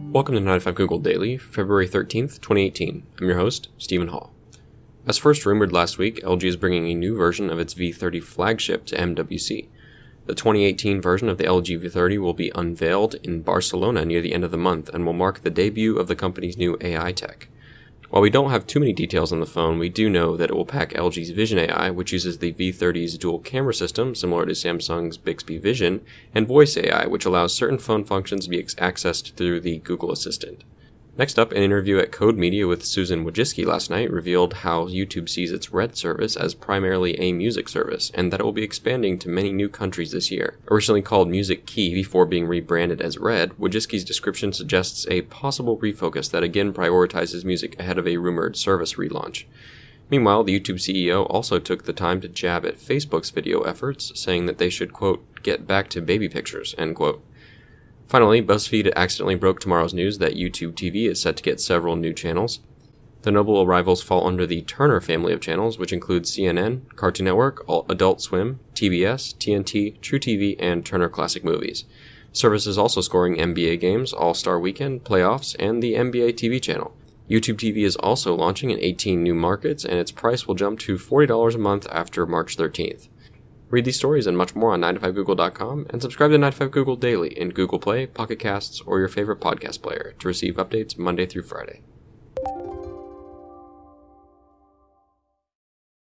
Welcome to 95 Google Daily, February 13th, 2018. I'm your host, Stephen Hall. As first rumored last week, LG is bringing a new version of its V30 flagship to MWC. The 2018 version of the LG V30 will be unveiled in Barcelona near the end of the month and will mark the debut of the company's new AI tech. While we don't have too many details on the phone, we do know that it will pack LG's Vision AI, which uses the V30's dual camera system similar to Samsung's Bixby Vision, and Voice AI, which allows certain phone functions to be accessed through the Google Assistant. Next up, an interview at Code Media with Susan Wojcicki last night revealed how YouTube sees its Red service as primarily a music service, and that it will be expanding to many new countries this year. Originally called Music Key before being rebranded as Red, Wojcicki's description suggests a possible refocus that again prioritizes music ahead of a rumored service relaunch. Meanwhile, the YouTube CEO also took the time to jab at Facebook's video efforts, saying that they should, quote, get back to baby pictures, end quote. Finally, BuzzFeed accidentally broke tomorrow's news that YouTube TV is set to get several new channels. The notable arrivals fall under the Turner family of channels, which includes CNN, Cartoon Network, Adult Swim, TBS, TNT, truTV, and Turner Classic Movies. Service is also scoring NBA games, All-Star Weekend, playoffs, and the NBA TV channel. YouTube TV is also launching in 18 new markets, and its price will jump to $40 a month after March 13th. Read these stories and much more on 95google.com and subscribe to 95 Google Daily in Google Play, Pocket Casts, or your favorite podcast player to receive updates Monday through Friday.